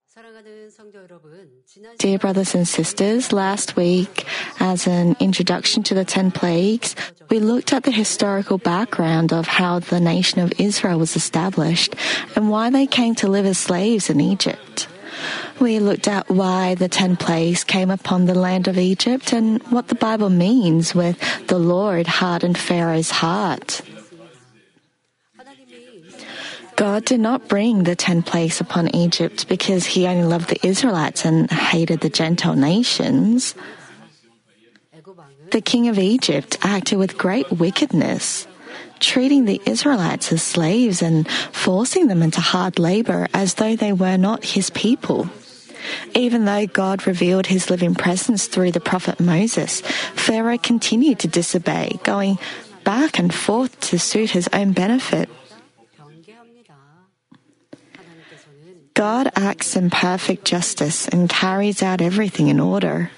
Dear brothers and sisters, last week, as an introduction to the 10 plagues, we looked at the historical background of how the nation of Israel was established and why they came to live as slaves in Egypt. We looked at why the 10 plagues came upon the land of Egypt and what the Bible means with the Lord hardened Pharaoh's heart. God did not bring the 10 plagues upon Egypt because he only loved the Israelites and hated the Gentile nations. The king of Egypt acted with great wickedness, treating the Israelites as slaves and forcing them into hard labor as though they were not his people. Even though God revealed his living presence through the prophet Moses, Pharaoh continued to disobey, going back and forth to suit his own benefit. God acts in perfect justice and carries out everything in order.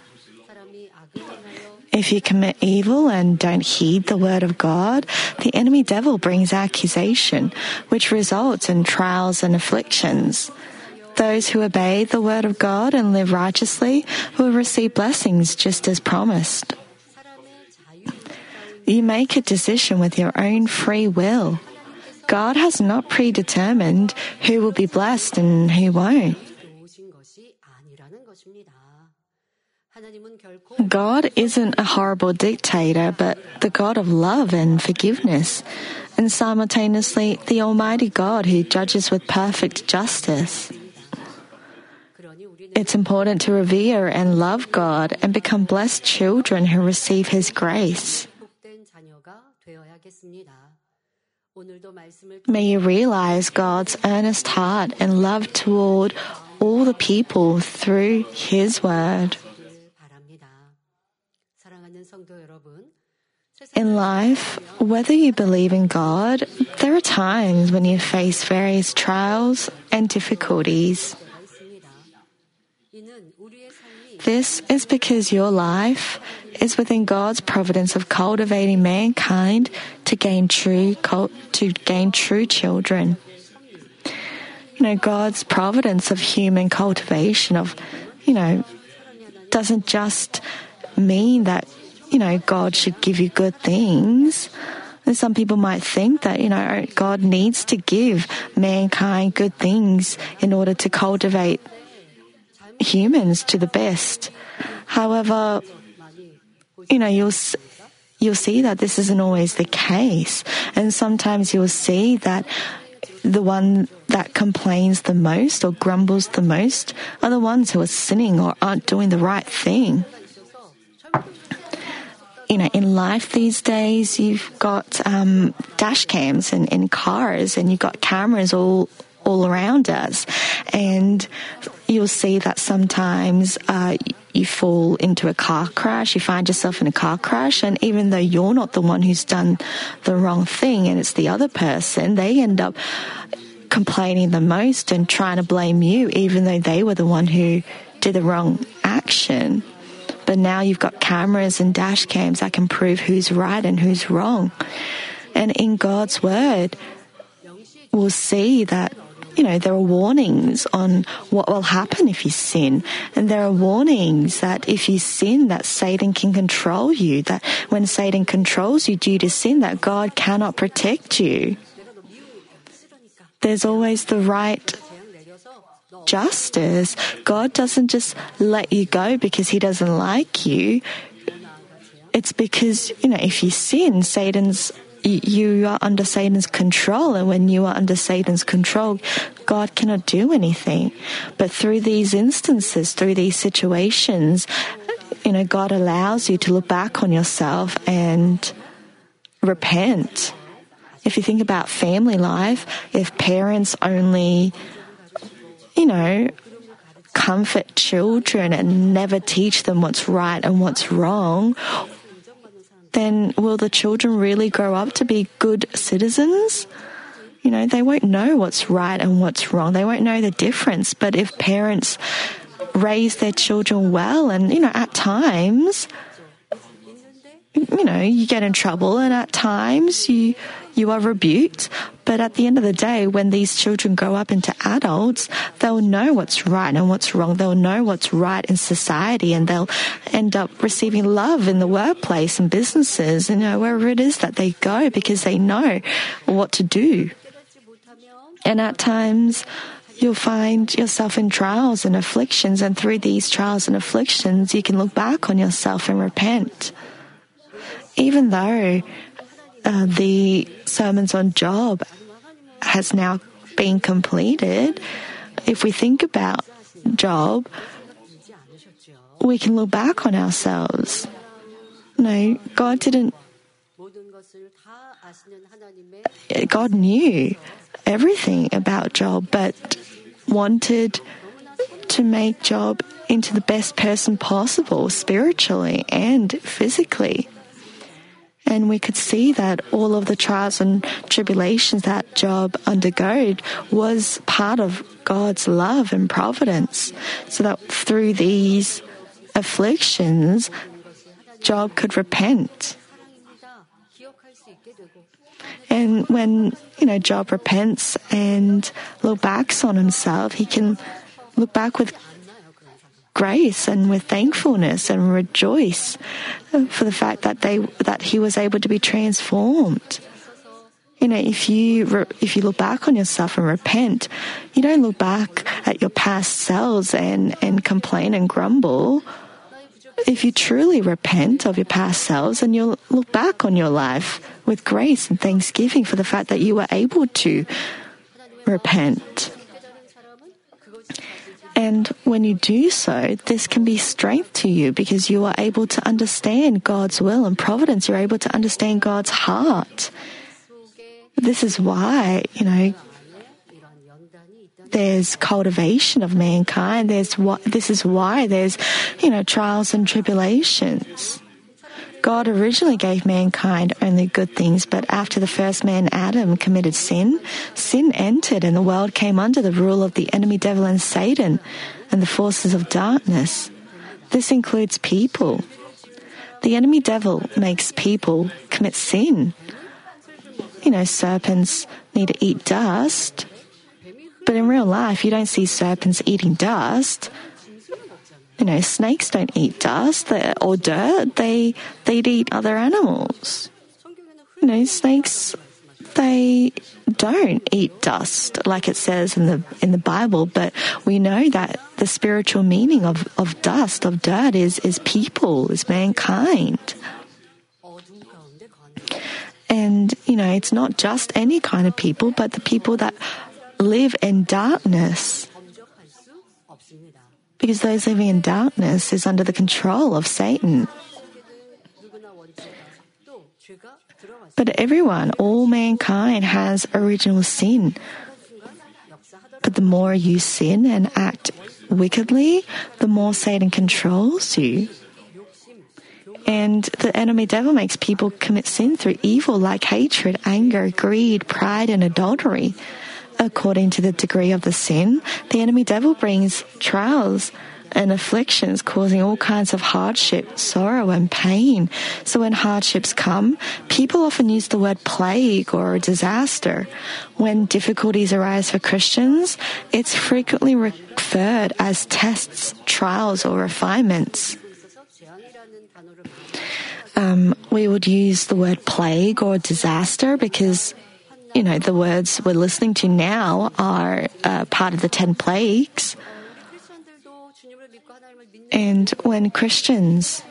If you commit evil and don't heed the word of God, the enemy devil brings accusation, which results in trials and afflictions. Those who obey the word of God and live righteously will receive blessings just as promised. You make a decision with your own free will. God has not predetermined who will be blessed and who won't. God isn't a horrible dictator, but the God of love and forgiveness, and simultaneously the Almighty God who judges with perfect justice. It's important to revere and love God and become blessed children who receive His grace. May you realize God's earnest heart and love toward all the people through His Word. In life, whether you believe in God, there are times when you face various trials and difficulties. This is because your life is within God's providence of cultivating mankind to gain true children. God's providence of human cultivation doesn't just mean that, God should give you good things. And some people might think that, God needs to give mankind good things in order to cultivate humans to the best. However, you'll see that this isn't always the case. And sometimes you'll see that the one that complains the most or grumbles the most are the ones who are sinning or aren't doing the right thing. In life these days, you've got dash cams in cars, and you've got cameras all around us. And you'll see that sometimes you fall into a car crash, you find yourself in a car crash, and even though you're not the one who's done the wrong thing and it's the other person, they end up complaining the most and trying to blame you, even though they were the one who did the wrong action. But now you've got cameras and dash cams that can prove who's right and who's wrong. And in God's Word, we'll see that there are warnings on what will happen if you sin. And there are warnings that if you sin, that Satan can control you, that when Satan controls you due to sin, that God cannot protect you. There's always the right justice. God doesn't just let you go because He doesn't like you. It's because, if you sin, you are under Satan's control, and when you are under Satan's control, God cannot do anything. But through these instances, through these situations, God allows you to look back on yourself and repent. If you think about family life, if parents only, comfort children and never teach them what's right and what's wrong, then will the children really grow up to be good citizens? They won't know what's right and what's wrong. They won't know the difference. But if parents raise their children well, and, at times, you get in trouble, and at times you you are rebuked. But at the end of the day, when these children grow up into adults, they'll know what's right and what's wrong. They'll know what's right in society, and they'll end up receiving love in the workplace and businesses, wherever it is that they go, because they know what to do. And at times, you'll find yourself in trials and afflictions, and through these trials and afflictions, you can look back on yourself and repent. Even though the sermons on Job has now been completed, if we think about Job, we can look back on ourselves. God knew everything about Job, but wanted to make Job into the best person possible, spiritually and physically. And we could see that all of the trials and tribulations that Job undergoed was part of God's love and providence, so that through these afflictions, Job could repent. And when, Job repents and looks back on himself, he can look back with grace and with thankfulness and rejoice for the fact that he was able to be transformed. If you look back on yourself and repent, you don't look back at your past selves and complain and grumble. If you truly repent of your past selves, and you'll look back on your life with grace and thanksgiving for the fact that you were able to repent. And when you do so, this can be strength to you, because you are able to understand God's will and providence. You're able to understand God's heart. This is why, there's cultivation of mankind. This is why there's, trials and tribulations. God originally gave mankind only good things, but after the first man, Adam, committed sin entered, and the world came under the rule of the enemy devil and Satan and the forces of darkness. This includes people. The enemy devil makes people commit sin. Serpents need to eat dust, but in real life, you don't see serpents eating dust. Snakes don't eat dust or dirt. They'd eat other animals. Snakes, they don't eat dust like it says in the Bible, but we know that the spiritual meaning of dust, of dirt, is people, is mankind. And, it's not just any kind of people, but the people that live in darkness. Because those living in darkness is under the control of Satan. But everyone, all mankind, has original sin. But the more you sin and act wickedly, the more Satan controls you. And the enemy devil makes people commit sin through evil like hatred, anger, greed, pride, and adultery. According to the degree of the sin, the enemy devil brings trials and afflictions, causing all kinds of hardship, sorrow, and pain. So when hardships come, people often use the word plague or disaster. When difficulties arise for Christians, it's frequently referred as tests, trials, or refinements. We would use the word plague or disaster because the words we're listening to now are part of the 10 plagues. And when Christians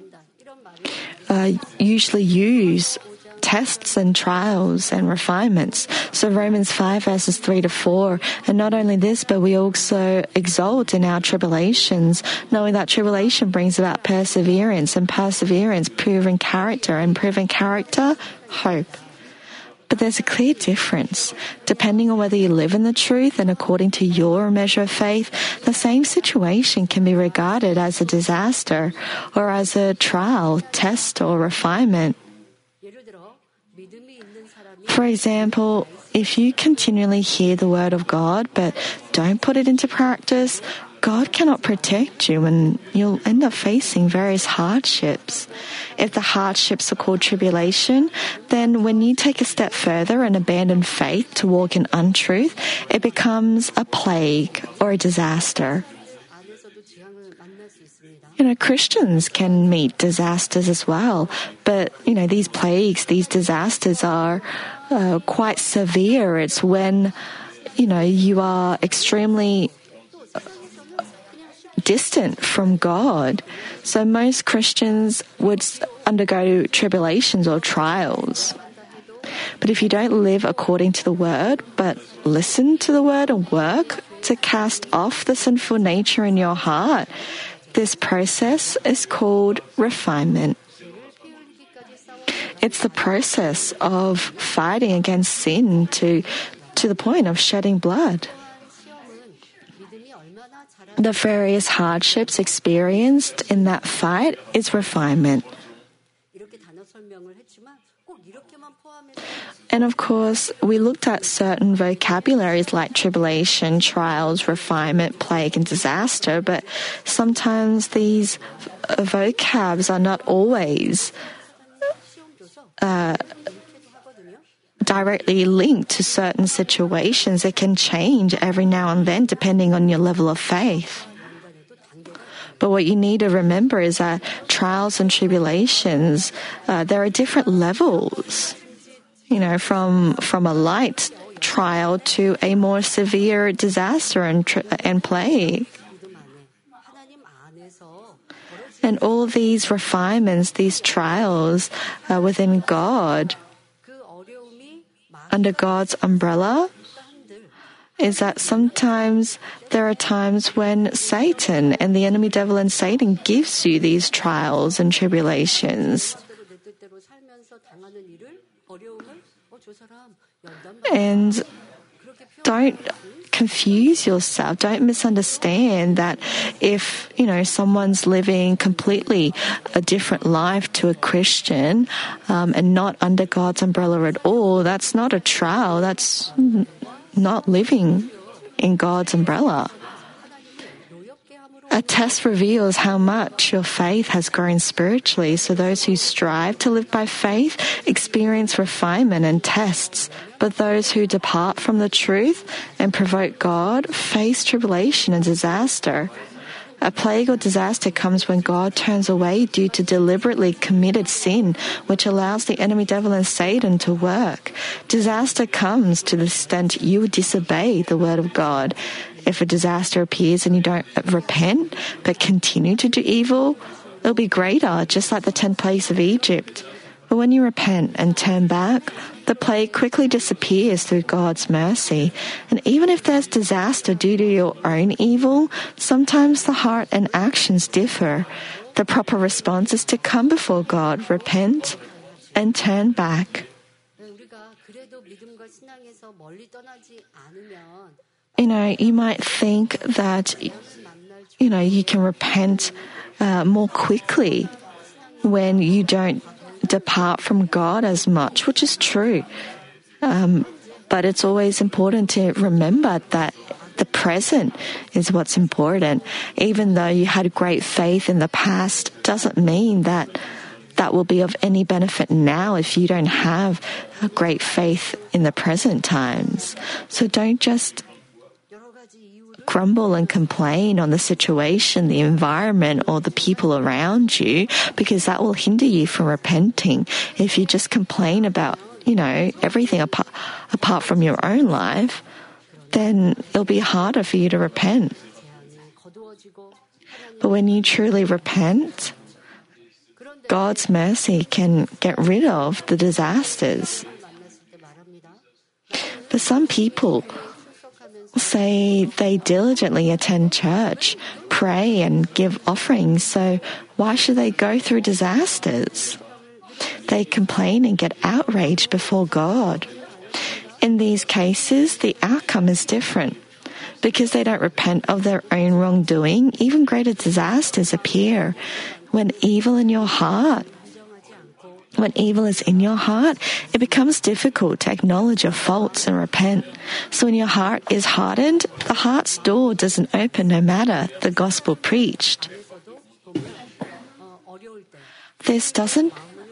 usually use tests and trials and refinements, so Romans 5 verses 3-4, and not only this, but we also exult in our tribulations, knowing that tribulation brings about perseverance, and perseverance proven character, and proven character, hope. But there's a clear difference. Depending on whether you live in the truth and according to your measure of faith, the same situation can be regarded as a disaster or as a trial, test, or refinement. For example, if you continually hear the word of God but don't put it into practice, God cannot protect you and you'll end up facing various hardships. If the hardships are called tribulation, then when you take a step further and abandon faith to walk in untruth, it becomes a plague or a disaster. Christians can meet disasters as well, but, these plagues, these disasters are quite severe. It's when, you are extremely distant from God. So most Christians would undergo tribulations or trials. But if you don't live according to the Word, but listen to the Word and work to cast off the sinful nature in your heart, this process is called refinement. It's the process of fighting against sin to the point of shedding blood. The various hardships experienced in that fight is refinement. And of course, we looked at certain vocabularies like tribulation, trials, refinement, plague, and disaster, but sometimes these vocabs are not always directly linked to certain situations. It can change every now and then depending on your level of faith. But what you need to remember is that trials and tribulations, there are different levels. From a light trial to a more severe disaster and plague. And all of these refinements, these trials within God, under God's umbrella, is that sometimes there are times when Satan and the enemy devil and Satan gives you these trials and tribulations. And don't confuse yourself. Don't misunderstand that if, someone's living completely a different life to a Christian and not under God's umbrella at all, that's not a trial. That's not living in God's umbrella. A test reveals how much your faith has grown spiritually, so those who strive to live by faith experience refinement and tests, but those who depart from the truth and provoke God face tribulation and disaster. A plague or disaster comes when God turns away due to deliberately committed sin, which allows the enemy devil and Satan to work. Disaster comes to the extent you disobey the word of God. If a disaster appears and you don't repent, but continue to do evil, it'll be greater, just like the 10 plagues of Egypt. But when you repent and turn back, the plague quickly disappears through God's mercy. And even if there's disaster due to your own evil, sometimes the heart and actions differ. The proper response is to come before God, repent, and turn back. You might think that, you can repent more quickly when you don't depart from God as much, which is true. But it's always important to remember that the present is what's important. Even though you had great faith in the past, doesn't mean that will be of any benefit now if you don't have a great faith in the present times. So don't just grumble and complain on the situation, the environment, or the people around you, because that will hinder you from repenting. If you just complain about, everything apart from your own life, then it'll be harder for you to repent. But when you truly repent, God's mercy can get rid of the disasters. But some people say they diligently attend church, pray, and give offerings, so why should they go through disasters? They complain and get outraged before God. In these cases, the outcome is different. Because they don't repent of their own wrongdoing, even greater disasters appear. When evil in your heart When evil is in your heart, it becomes difficult to acknowledge your faults and repent. So when your heart is hardened, the heart's door doesn't open no matter the gospel preached. This doesn't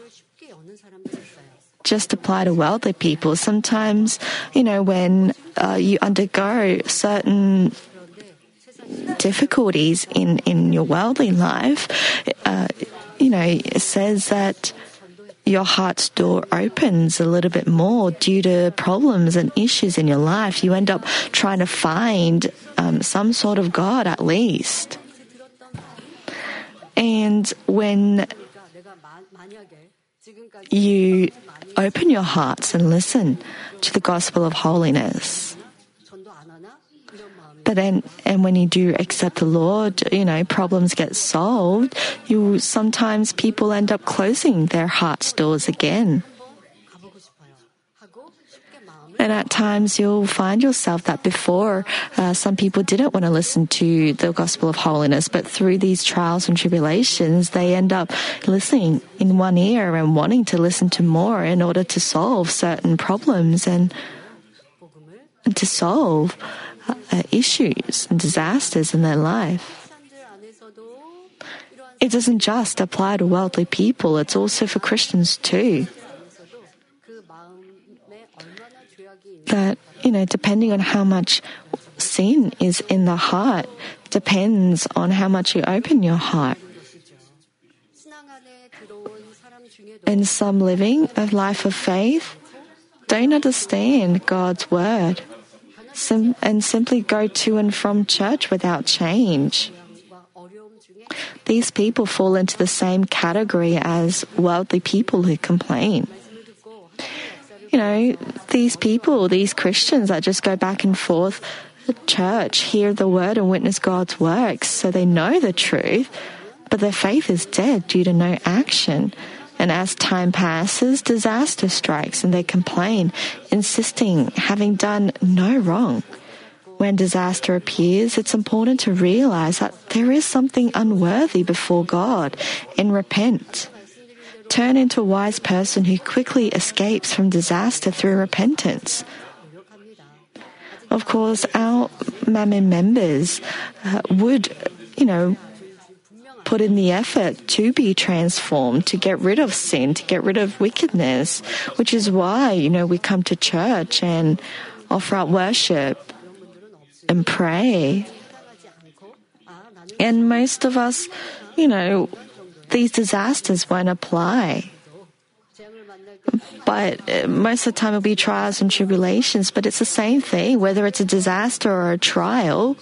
just apply to wealthy people. Sometimes, when you undergo certain difficulties in your worldly life, it says that your heart's door opens a little bit more due to problems and issues in your life. You end up trying to find some sort of God at least. And when you open your hearts and listen to the gospel of holiness, but then, and when you do accept the Lord, problems get solved. Sometimes people end up closing their heart's doors again. And at times you'll find yourself that before, some people didn't want to listen to the gospel of holiness, but through these trials and tribulations, they end up listening in one ear and wanting to listen to more in order to solve certain problems and to solve issues and disasters in their life. It doesn't just apply to wealthy people, it's also for Christians too. That, depending on how much sin is in the heart, depends on how much you open your heart. And some living a life of faith don't understand God's word and simply go to and from church without change. These people fall into the same category as wealthy people who complain. These people, these Christians that just go back and forth at church, hear the word and witness God's works, so they know the truth, but their faith is dead due to no action. And as time passes, disaster strikes and they complain, insisting having done no wrong. When disaster appears, it's important to realize that there is something unworthy before God and repent. Turn into a wise person who quickly escapes from disaster through repentance. Of course, our Manmin members would, put in the effort to be transformed, to get rid of sin, to get rid of wickedness, which is why, we come to church and offer up worship and pray. And most of us, these disasters won't apply. But most of the time it'll be trials and tribulations, but it's the same thing, whether it's a disaster or a trial.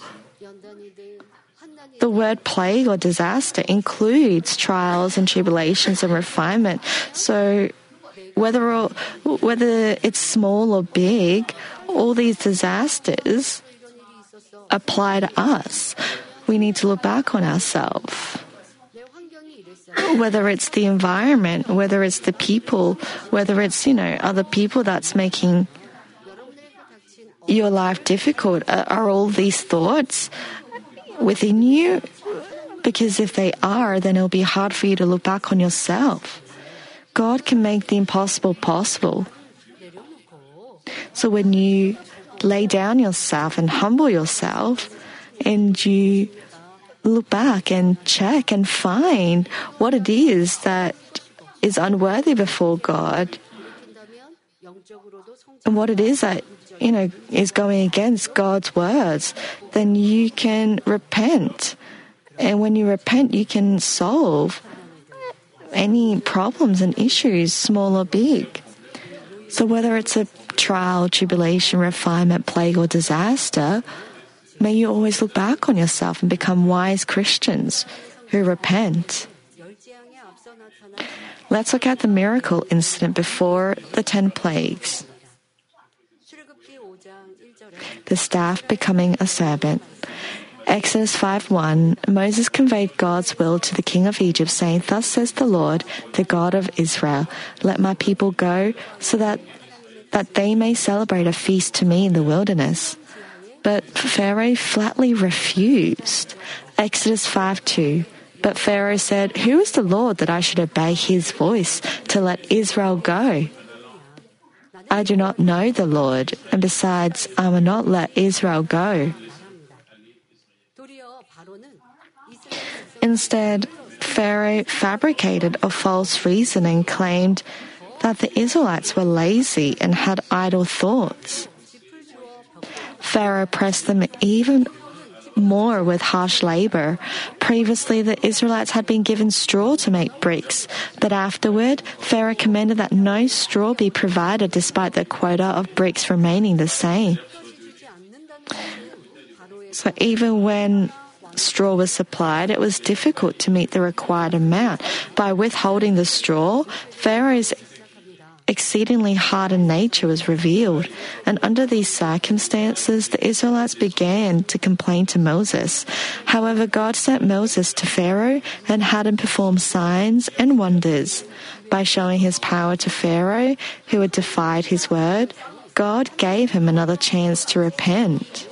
The word plague or disaster includes trials and tribulations and refinement. So whether it's small or big, all these disasters apply to us. We need to look back on ourselves. Whether it's the environment, whether it's the people, whether it's, other people that's making your life difficult, are all these thoughts within you? Because if they are, then it'll be hard for you to look back on yourself. God can make the impossible possible. So when you lay down yourself and humble yourself, and you look back and check and find what it is that is unworthy before God, and what it is that, is going against God's words, then you can repent. And when you repent, you can solve any problems and issues, small or big. So whether it's a trial, tribulation, refinement, plague, or disaster, may you always look back on yourself and become wise Christians who repent. Let's look at the miracle incident before the 10 plagues. The staff becoming a serpent. Exodus 5:1, Moses conveyed God's will to the king of Egypt, saying, "Thus says the Lord, the God of Israel, let my people go so that they may celebrate a feast to me in the wilderness." But Pharaoh flatly refused. Exodus 5:2, But Pharaoh said, "Who is the Lord that I should obey his voice to let Israel go? I do not know the Lord, and besides, I will not let Israel go." Instead, Pharaoh fabricated a false reason and claimed that the Israelites were lazy and had idle thoughts. Pharaoh pressed them even more with harsh labor. Previously, the Israelites had been given straw to make bricks, but afterward, Pharaoh commanded that no straw be provided despite the quota of bricks remaining the same. So even when straw was supplied, it was difficult to meet the required amount. By withholding the straw, Pharaoh's exceedingly hardened nature was revealed. And under these circumstances, the Israelites began to complain to Moses. However, God sent Moses to Pharaoh and had him perform signs and wonders. By showing his power to Pharaoh, who had defied his word, God gave him another chance to repent.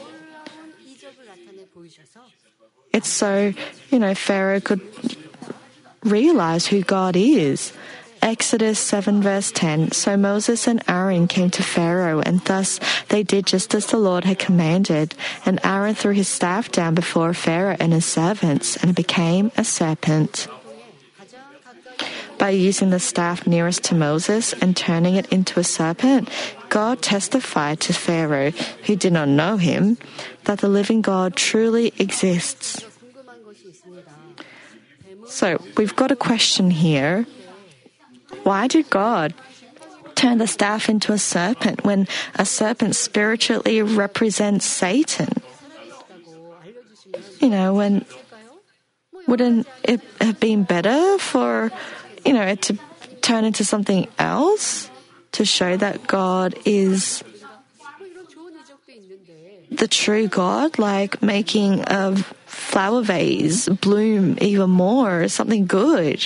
It's so, Pharaoh could realize who God is. Exodus 7 verse 10, "So Moses and Aaron came to Pharaoh, and thus they did just as the Lord had commanded. And Aaron threw his staff down before Pharaoh and his servants, and it became a serpent." By using the staff nearest to Moses and turning it into a serpent, God testified to Pharaoh, who did not know him, that the living God truly exists. So we've got a question here. Why did God turn the staff into a serpent when a serpent spiritually represents Satan? Wouldn't it have been better for, it to turn into something else to show that God is the true God, like making a flower vase bloom even more, something good?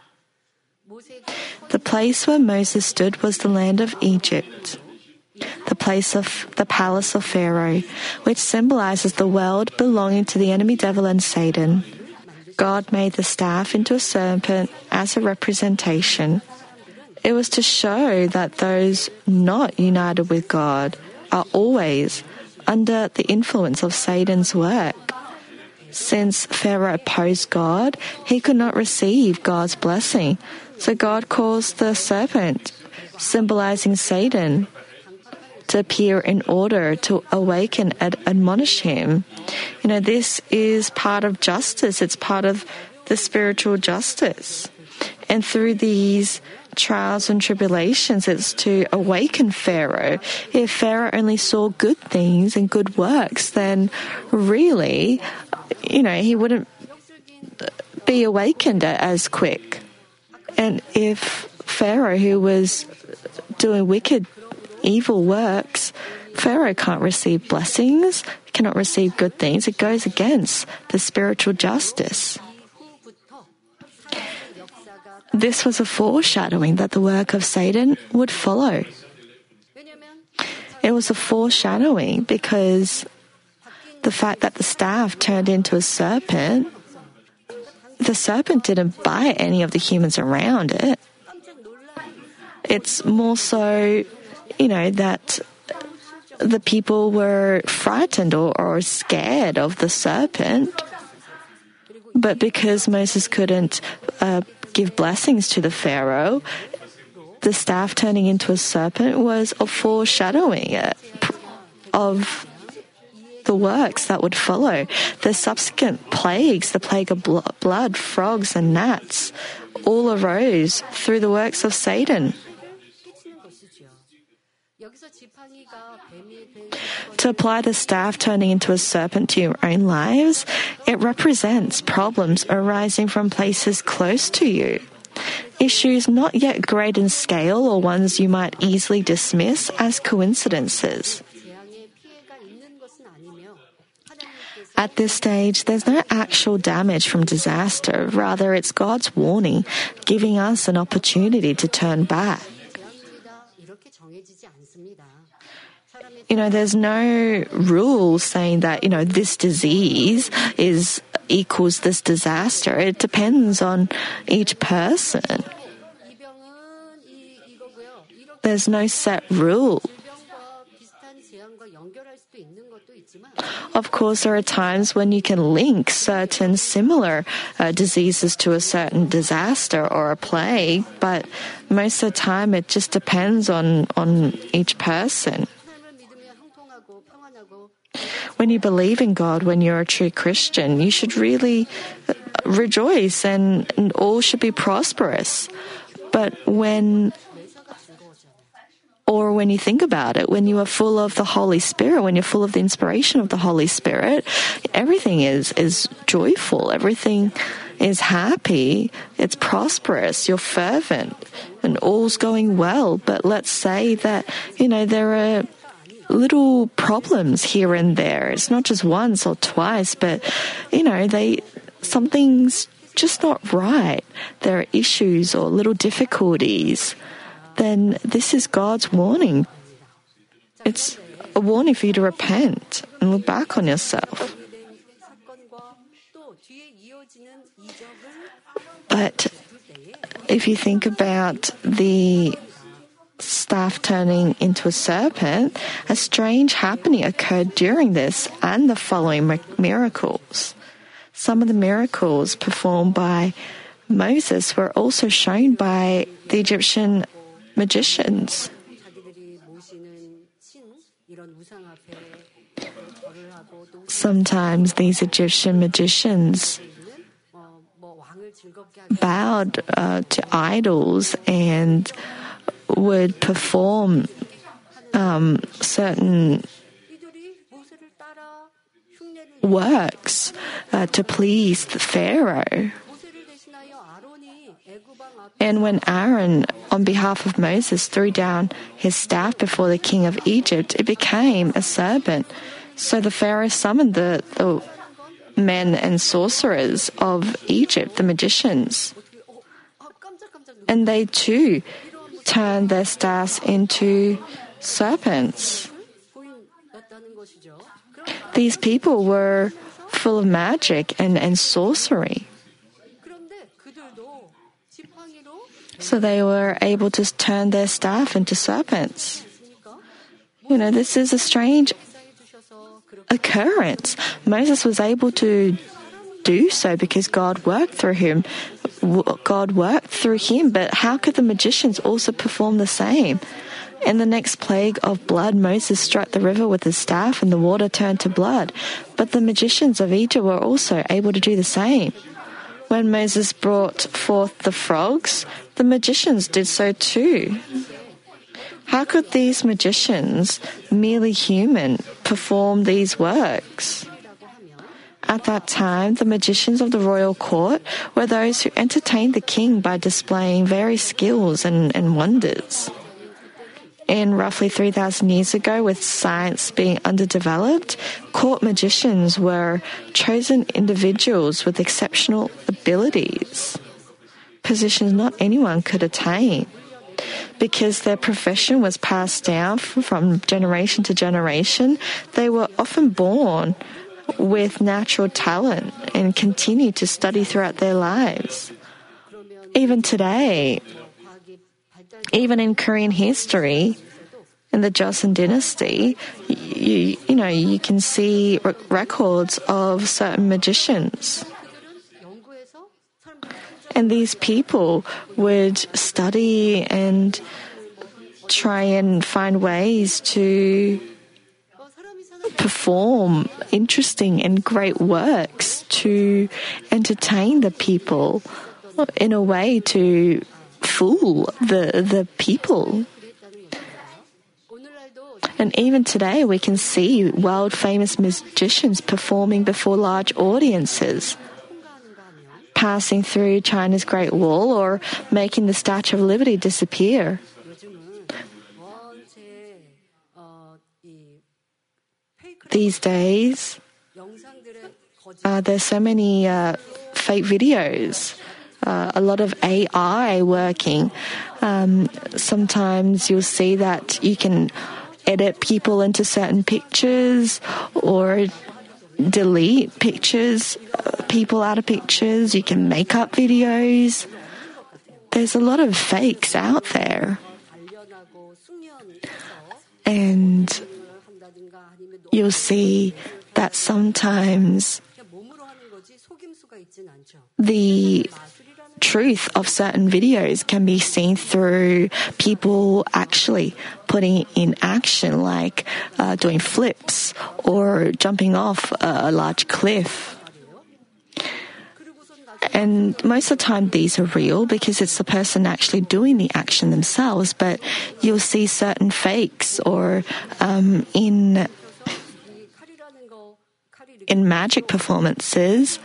The place where Moses stood was the land of Egypt, the place of the palace of Pharaoh, which symbolizes the world belonging to the enemy devil and Satan. God made the staff into a serpent as a representation. It was to show that those not united with God are always under the influence of Satan's work. Since Pharaoh opposed God, he could not receive God's blessing. So God caused the serpent, symbolizing Satan, to appear in order to awaken and admonish him. This is part of justice. It's part of the spiritual justice. And through these trials and tribulations, it's to awaken Pharaoh. If Pharaoh only saw good things and good works, then really, he wouldn't be awakened as quick. And if Pharaoh, who was doing wicked, evil works, Pharaoh can't receive blessings, cannot receive good things. It goes against the spiritual justice. This was a foreshadowing that the work of Satan would follow. It was a foreshadowing because the fact that the staff turned into a serpent, the serpent didn't bite any of the humans around it. It's more so, that the people were frightened or scared of the serpent. But because Moses couldn't give blessings to the Pharaoh, the staff turning into a serpent was a foreshadowing of the works that would follow. The subsequent plagues, the plague of blood, frogs, and gnats, all arose through the works of Satan. To apply the staff turning into a serpent to your own lives, it represents problems arising from places close to you. Issues not yet great in scale or ones you might easily dismiss as coincidences. At this stage, there's no actual damage from disaster. Rather, it's God's warning, giving us an opportunity to turn back. There's no rule saying that, this disease is equals this disaster. It depends on each person. There's no set rule. Of course, there are times when you can link certain similar diseases to a certain disaster or a plague, but most of the time it just depends on each person. When you believe in God, when you're a true Christian, you should really rejoice and all should be prosperous. But when you think about it, when you are full of the Holy Spirit, when you're full of the inspiration of the Holy Spirit, everything is joyful, everything is happy, it's prosperous, you're fervent, and all's going well. But let's say that, there are little problems here and there. It's not just once or twice, but, something's just not right. There are issues or little difficulties. Then this is God's warning. It's a warning for you to repent and look back on yourself. But if you think about the staff turning into a serpent, a strange happening occurred during this and the following miracles. Some of the miracles performed by Moses were also shown by the Egyptian magicians. Sometimes these Egyptian magicians bowed to idols and would perform certain works to please the Pharaoh. And when Aaron, on behalf of Moses, threw down his staff before the king of Egypt, it became a serpent. So the Pharaoh summoned the men and sorcerers of Egypt, the magicians. And they too turned their staffs into serpents. These people were full of magic and sorcery. So they were able to turn their staff into serpents. This is a strange occurrence. Moses was able to do so because God worked through him. But how could the magicians also perform the same? In the next plague of blood, Moses struck the river with his staff and the water turned to blood. But the magicians of Egypt were also able to do the same. When Moses brought forth the frogs, the magicians did so too. How could these magicians, merely human, perform these works? At that time, the magicians of the royal court were those who entertained the king by displaying various skills and wonders. And roughly 3,000 years ago, with science being underdeveloped, court magicians were chosen individuals with exceptional abilities, positions not anyone could attain. Because their profession was passed down from generation to generation, they were often born with natural talent and continue to study throughout their lives. Even today, even in Korean history, in the Joseon dynasty, you can see records of certain magicians. And these people would study and try and find ways to perform interesting and great works to entertain the people in a way to fool the people. And even today we can see world-famous magicians performing before large audiences, passing through China's Great Wall or making the Statue of Liberty disappear. These days, there's so many fake videos, a lot of AI working. Sometimes you'll see that you can edit people into certain pictures or delete pictures people out of pictures. You can make up videos. There's a lot of fakes out there. And you'll see that sometimes the truth of certain videos can be seen through people actually putting it in action, like doing flips or jumping off a large cliff. And most of the time these are real because it's the person actually doing the action themselves, but you'll see certain fakes or in magic performances,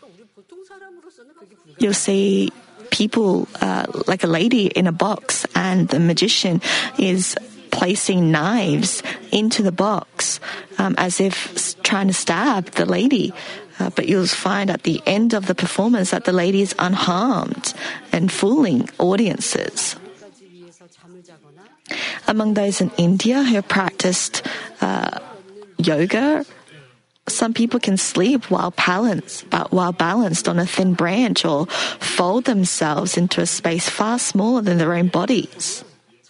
you'll see people, like a lady in a box, and the magician is placing knives into the box as if trying to stab the lady. But you'll find at the end of the performance that the lady is unharmed and fooling audiences. Among those in India who practiced yoga, some people can sleep while balanced on a thin branch or fold themselves into a space far smaller than their own bodies.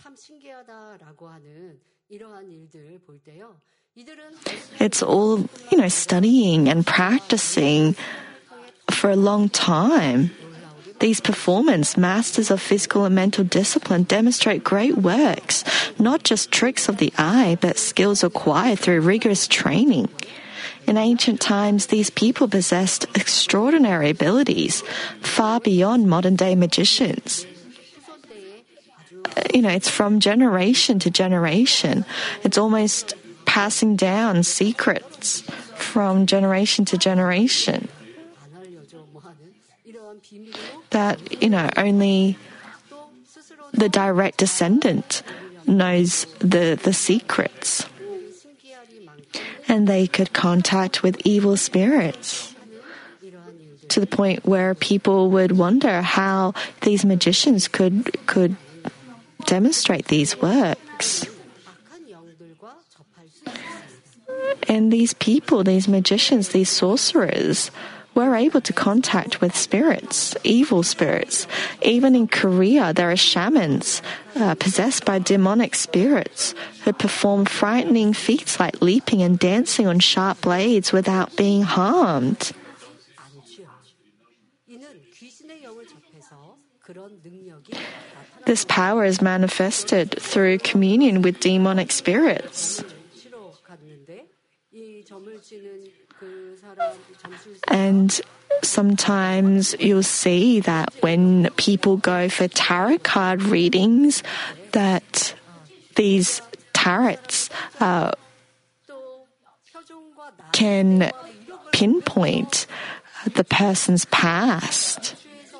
It's all, studying and practicing for a long time. These performance masters of physical and mental discipline demonstrate great works, not just tricks of the eye, but skills acquired through rigorous training. In ancient times, these people possessed extraordinary abilities, far beyond modern-day magicians. It's from generation to generation. It's almost passing down secrets from generation to generation. That, only the direct descendant knows the secrets. And they could contact with evil spirits to the point where people would wonder how these magicians could demonstrate these works. And these people, these magicians, these sorcerers, were able to contact with spirits, evil spirits. Even in Korea, there are shamans possessed by demonic spirits who perform frightening feats like leaping and dancing on sharp blades without being harmed. This power is manifested through communion with demonic spirits. And sometimes you'll see that when people go for tarot card readings, that these tarots can pinpoint the person's past.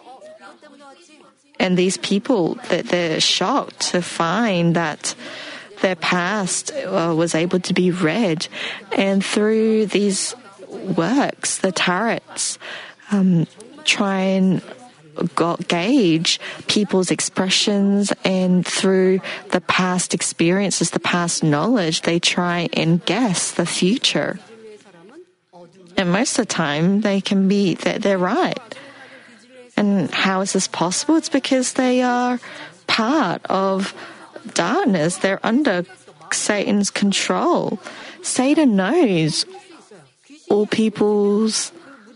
And these people, they're shocked to find that their past was able to be read. And through these works, the tarots try and gauge people's expressions, and through the past experiences, the past knowledge, they try and guess the future. And most of the time, they're right. And how is this possible? It's because they are part of darkness. They're under Satan's control. Satan knows all people's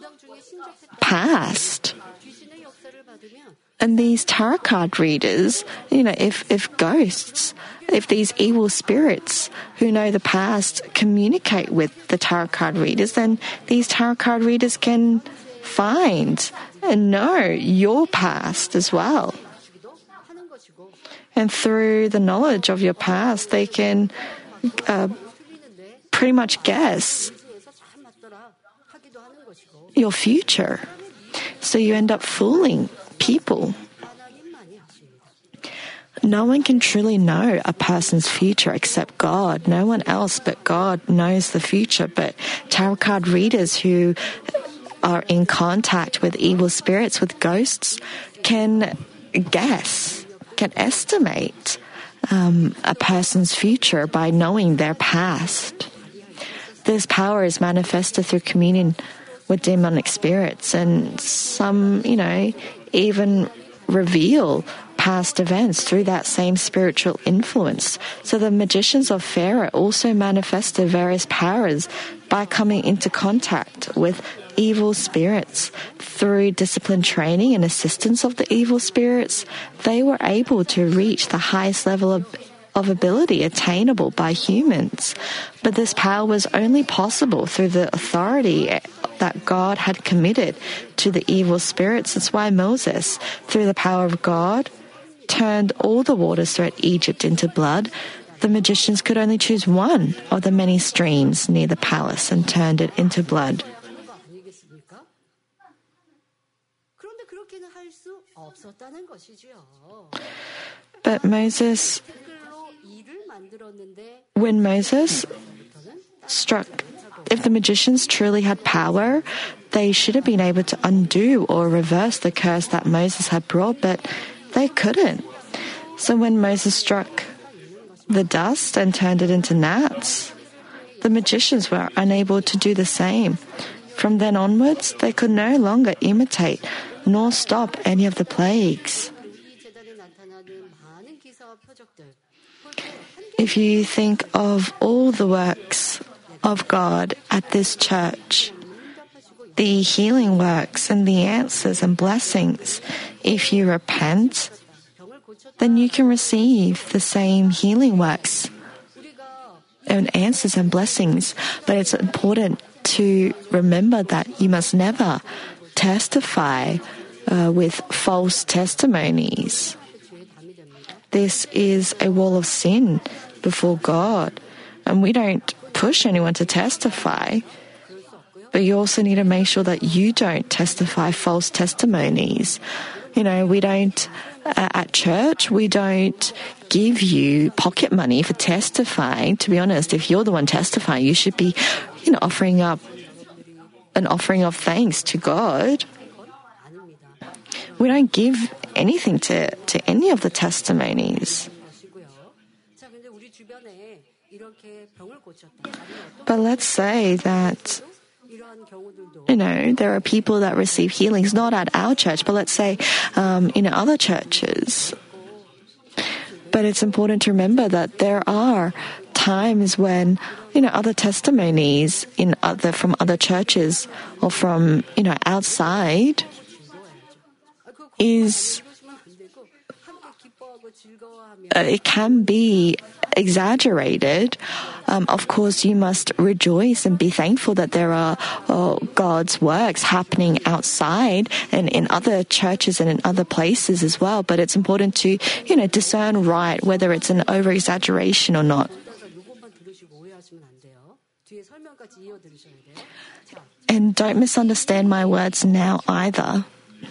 past. And these tarot card readers, if ghosts, if these evil spirits who know the past communicate with the tarot card readers, then these tarot card readers can find and know your past as well. And through the knowledge of your past, they can pretty much guess your future. So you end up fooling people. No one can truly know a person's future except God. No one else but God knows the future. But tarot card readers who are in contact with evil spirits, with ghosts, can guess, can estimate a person's future by knowing their past. This power is manifested through communion with demonic spirits, and some, even reveal past events through that same spiritual influence. So the magicians of Pharaoh also manifested various powers by coming into contact with evil spirits. Through disciplined training and assistance of the evil spirits, they were able to reach the highest level of ability attainable by humans. But this power was only possible through the authority that God had committed to the evil spirits. That's why Moses, through the power of God, turned all the waters throughout Egypt into blood. The magicians could only choose one of the many streams near the palace and turned it into blood. But when Moses struck, if the magicians truly had power, they should have been able to undo or reverse the curse that Moses had brought, but they couldn't. So when Moses struck the dust and turned it into gnats, the magicians were unable to do the same. From then onwards, they could no longer imitate nor stop any of the plagues. If you think of all the works of God at this church, the healing works and the answers and blessings, if you repent, then you can receive the same healing works and answers and blessings. But it's important to remember that you must never testify with false testimonies. This is a wall of sin before God, and we don't push anyone to testify. But you also need to make sure that you don't testify false testimonies. We don't, at church, we don't give you pocket money for testifying. To be honest, if you're the one testifying, you should be, offering up an offering of thanks to God. We don't give anything to any of the testimonies. But let's say that, there are people that receive healings, not at our church, but let's say in other churches. But it's important to remember that there are times when, other testimonies from other churches or from, outside it can be exaggerated. Of course, you must rejoice and be thankful that there are God's works happening outside and in other churches and in other places as well. But it's important to, discern right whether it's an over-exaggeration or not. And don't misunderstand my words now either.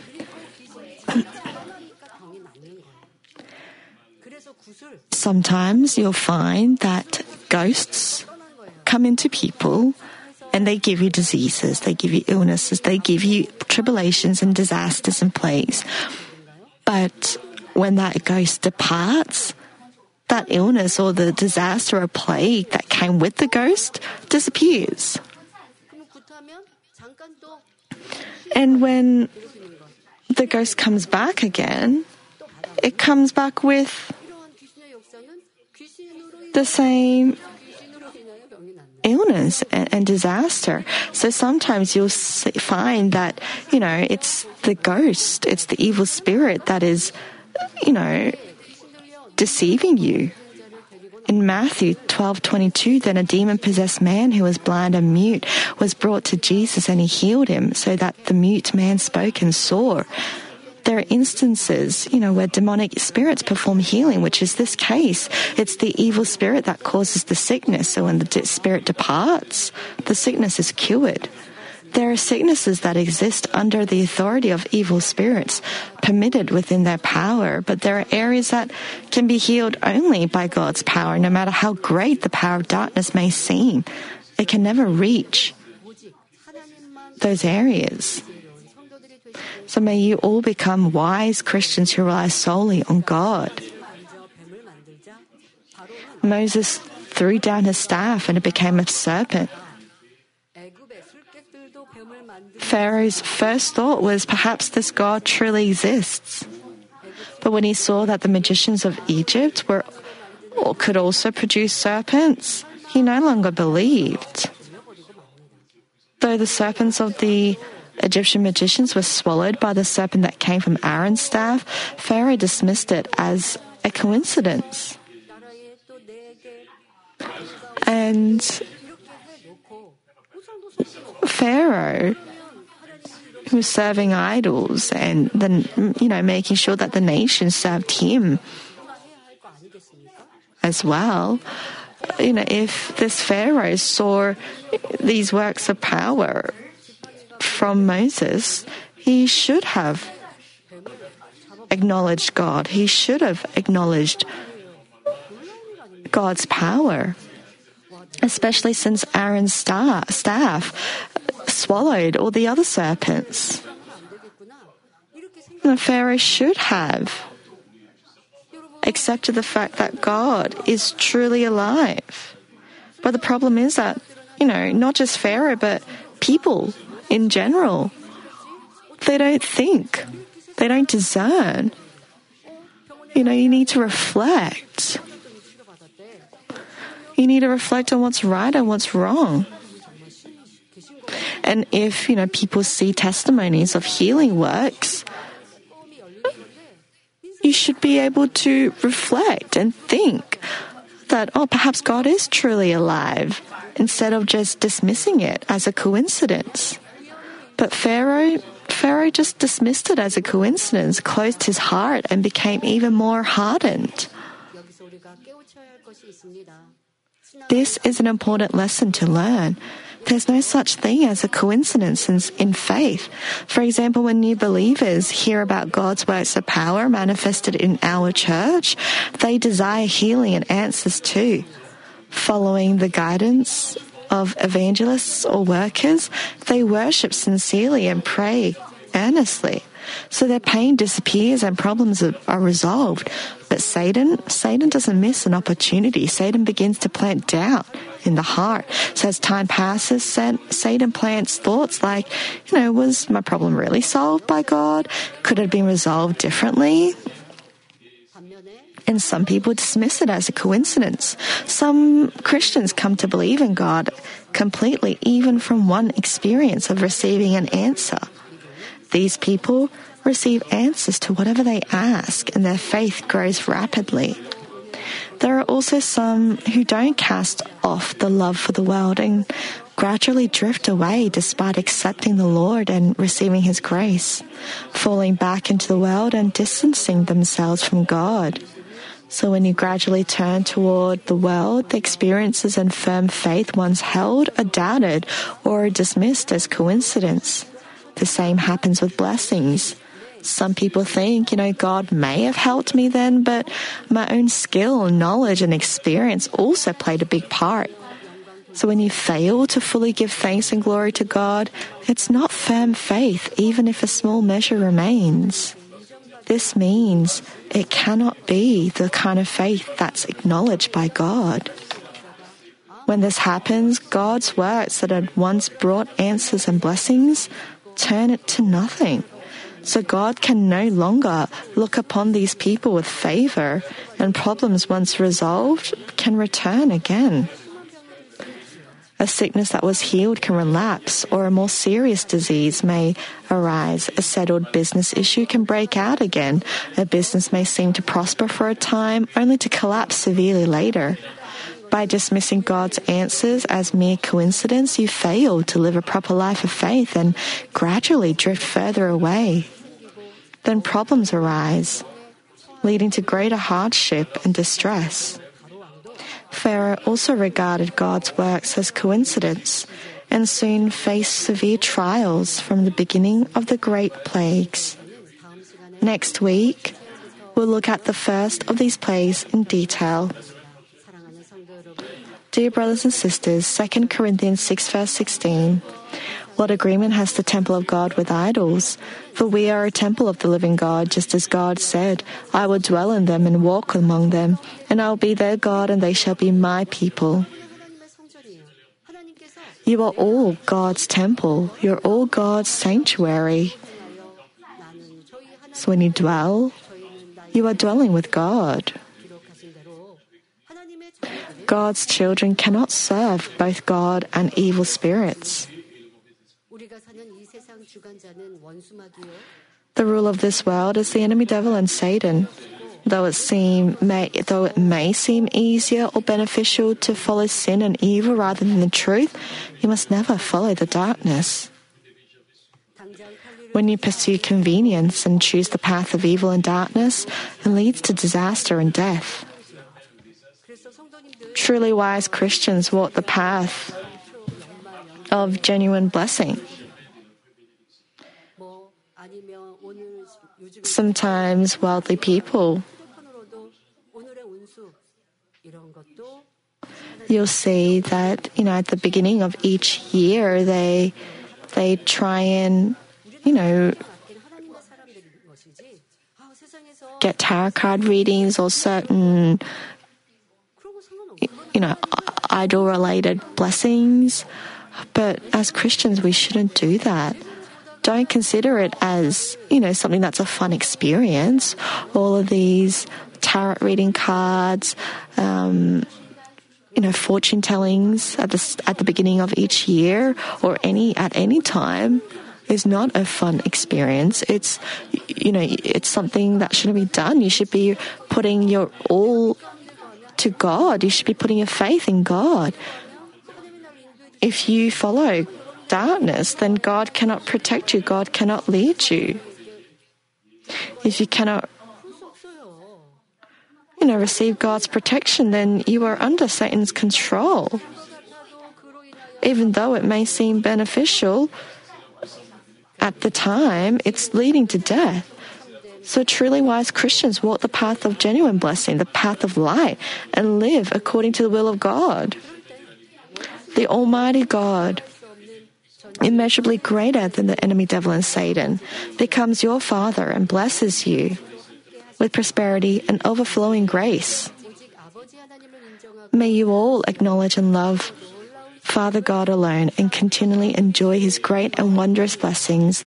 Sometimes you'll find that ghosts come into people and they give you diseases, they give you illnesses, they give you tribulations and disasters and plagues. But when that ghost departs, that illness or the disaster or plague that came with the ghost disappears. And when the ghost comes back again, it comes back with the same illness and disaster. So sometimes you'll find that, it's the ghost, it's the evil spirit that is, deceiving you. In Matthew 12:22, then a demon-possessed man who was blind and mute was brought to Jesus, and he healed him so that the mute man spoke and saw. There are instances, where demonic spirits perform healing, which is this case. It's the evil spirit that causes the sickness. So when the spirit departs, the sickness is cured. There are sicknesses that exist under the authority of evil spirits, permitted within their power, but there are areas that can be healed only by God's power, no matter how great the power of darkness may seem. It can never reach those areas. So may you all become wise Christians who rely solely on God. Moses threw down his staff and it became a serpent. Pharaoh's first thought was perhaps this God truly exists. But when he saw that the magicians of Egypt could also produce serpents, he no longer believed. Though the serpents of the Egyptian magicians were swallowed by the serpent that came from Aaron's staff, Pharaoh dismissed it as a coincidence. And Pharaoh, who was serving idols and then, making sure that the nation served him as well. If this Pharaoh saw these works of power from Moses, he should have acknowledged God. He should have acknowledged God's power, especially since Aaron's staff swallowed all the other serpents. Pharaoh should have accepted the fact that God is truly alive. But the problem is that, not just Pharaoh, but people in general, they don't think. They don't discern. You need to reflect. You need to reflect on what's right and what's wrong. And if, people see testimonies of healing works, you should be able to reflect and think that, perhaps God is truly alive, instead of just dismissing it as a coincidence. But Pharaoh just dismissed it as a coincidence, closed his heart, and became even more hardened. This is an important lesson to learn. There's no such thing as a coincidence in faith. For example, when new believers hear about God's works of power manifested in our church, they desire healing and answers too. Following the guidance of evangelists or workers, they worship sincerely and pray earnestly, so their pain disappears and problems are resolved. But Satan doesn't miss an opportunity. Satan begins to plant doubt in the heart. So as time passes, Satan plants thoughts like, was my problem really solved by God? Could it have been resolved differently? And some people dismiss it as a coincidence. Some Christians come to believe in God completely, even from one experience of receiving an answer. These people receive answers to whatever they ask, and their faith grows rapidly. There are also some who don't cast off the love for the world and gradually drift away despite accepting the Lord and receiving His grace, falling back into the world and distancing themselves from God. So when you gradually turn toward the world, the experiences and firm faith once held are doubted or are dismissed as coincidence. The same happens with blessings. Some people think, God may have helped me then, but my own skill, knowledge, and experience also played a big part. So when you fail to fully give thanks and glory to God, it's not firm faith, even if a small measure remains. This means it cannot be the kind of faith that's acknowledged by God. When this happens, God's works that had once brought answers and blessings turn it to nothing. So God can no longer look upon these people with favor, and problems once resolved can return again. A sickness that was healed can relapse, or a more serious disease may arise. A settled business issue can break out again. A business may seem to prosper for a time, only to collapse severely later. By dismissing God's answers as mere coincidence, you fail to live a proper life of faith and gradually drift further away. Then problems arise, leading to greater hardship and distress. Pharaoh also regarded God's works as coincidence and soon faced severe trials from the beginning of the great plagues. Next week, we'll look at the first of these plagues in detail. Dear brothers and sisters, 2 Corinthians 6 verse 16. What agreement has the temple of God with idols? For we are a temple of the living God, just as God said, I will dwell in them and walk among them, and I will be their God and they shall be my people. You are all God's temple. You're all God's sanctuary. So when you dwell, you are dwelling with God. God's children cannot serve both God and evil spirits. The rule of this world is the enemy devil and Satan. Though it may seem easier or beneficial to follow sin and evil rather than the truth, you must never follow the darkness. When you pursue convenience and choose the path of evil and darkness, it leads to disaster and death. Truly wise Christians walk the path of genuine blessing. Sometimes wealthy people, you'll see that, at the beginning of each year, they try and, get tarot card readings or certain, idol-related blessings. But as Christians, we shouldn't do that. Don't consider it as, something that's a fun experience. All of these tarot reading cards, fortune tellings at the beginning of each year or at any time is not a fun experience. It's something that shouldn't be done. You should be putting your all to God. You should be putting your faith in God. If you follow darkness, then God cannot protect you. God cannot lead you. If you cannot, receive God's protection, then you are under Satan's control. Even though it may seem beneficial, at the time, it's leading to death. So truly wise Christians walk the path of genuine blessing, the path of light, and live according to the will of God. The Almighty God, immeasurably greater than the enemy devil and Satan, becomes your Father and blesses you with prosperity and overflowing grace. May you all acknowledge and love Father God alone and continually enjoy His great and wondrous blessings.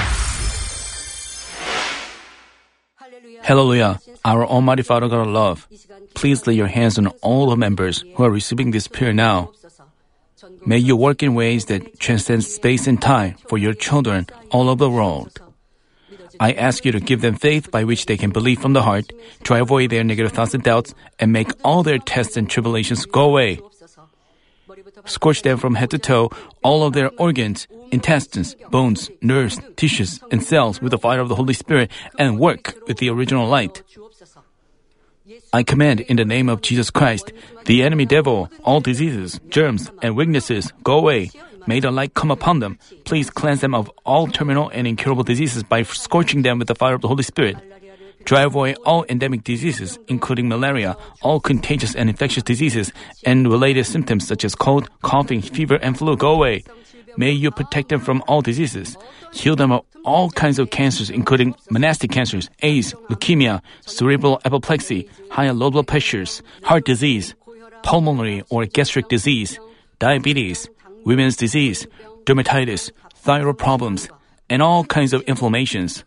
Hallelujah, our Almighty Father God of love, please lay your hands on all the members who are receiving this prayer now. May you work in ways that transcend space and time for your children all over the world. I ask you to give them faith by which they can believe from the heart, drive away their negative thoughts and doubts, and make all their tests and tribulations go away. Scorch them from head to toe, all of their organs, intestines, bones, nerves, tissues, and cells with the fire of the Holy Spirit and work with the original light. I command in the name of Jesus Christ, the enemy devil, all diseases, germs, and weaknesses, go away. May the light come upon them. Please cleanse them of all terminal and incurable diseases by scorching them with the fire of the Holy Spirit. Drive away all endemic diseases, including malaria, all contagious and infectious diseases, and related symptoms such as cold, coughing, fever, and flu go away. May you protect them from all diseases. Heal them of all kinds of cancers, including monastic cancers, AIDS, leukemia, cerebral apoplexy, high and low blood pressures, heart disease, pulmonary or gastric disease, diabetes, women's disease, dermatitis, thyroid problems, and all kinds of inflammations.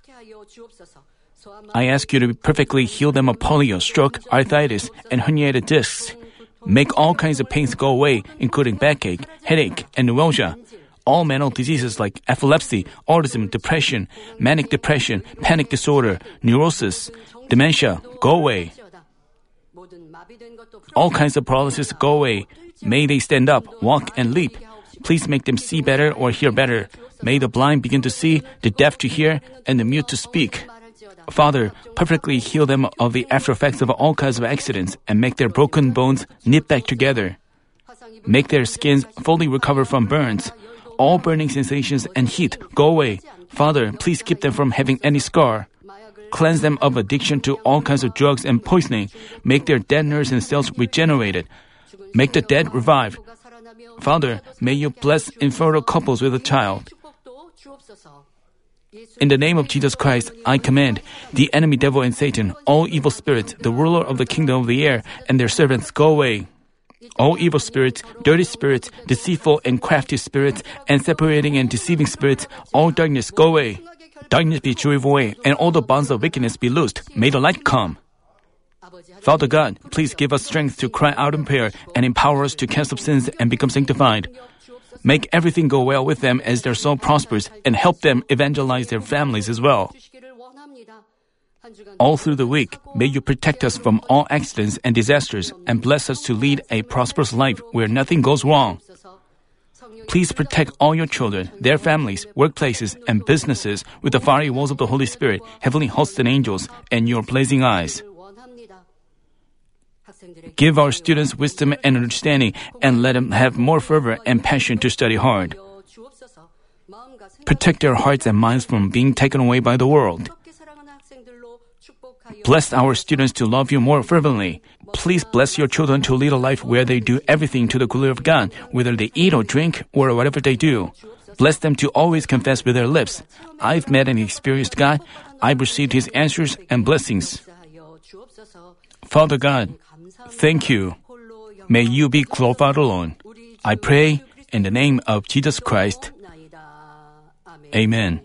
I ask you to perfectly heal them of polio, stroke, arthritis, and herniated discs. Make all kinds of pains go away, including backache, headache, and neuralgia. All mental diseases like epilepsy, autism, depression, manic depression, panic disorder, neurosis, dementia, go away. All kinds of paralysis go away. May they stand up, walk, and leap. Please make them see better or hear better. May the blind begin to see, the deaf to hear, and the mute to speak. Father, perfectly heal them of the after effects of all kinds of accidents and make their broken bones knit back together. Make their skins fully recover from burns. All burning sensations and heat go away. Father, please keep them from having any scar. Cleanse them of addiction to all kinds of drugs and poisoning. Make their dead nerves and cells regenerated. Make the dead revive. Father, may you bless infertile couples with a child. In the name of Jesus Christ, I command the enemy devil and Satan, all evil spirits, the ruler of the kingdom of the air, and their servants go away. All evil spirits, dirty spirits, deceitful and crafty spirits, and separating and deceiving spirits, all darkness go away. Darkness be driven away, and all the bonds of wickedness be loosed. May the light come. Father God, please give us strength to cry out in prayer and empower us to cast off sins and become sanctified. Make everything go well with them as their soul prospers and help them evangelize their families as well. All through the week, may you protect us from all accidents and disasters and bless us to lead a prosperous life where nothing goes wrong. Please protect all your children, their families, workplaces, and businesses with the fiery walls of the Holy Spirit, heavenly hosts and angels, and your blazing eyes. Give our students wisdom and understanding and let them have more fervor and passion to study hard. Protect their hearts and minds from being taken away by the world. Bless our students to love you more fervently. Please bless your children to lead a life where they do everything to the glory of God, whether they eat or drink or whatever they do. Bless them to always confess with their lips, I've met and experienced God. I've received His answers and blessings. Father God, thank you. May you be glorified alone. I pray in the name of Jesus Christ. Amen.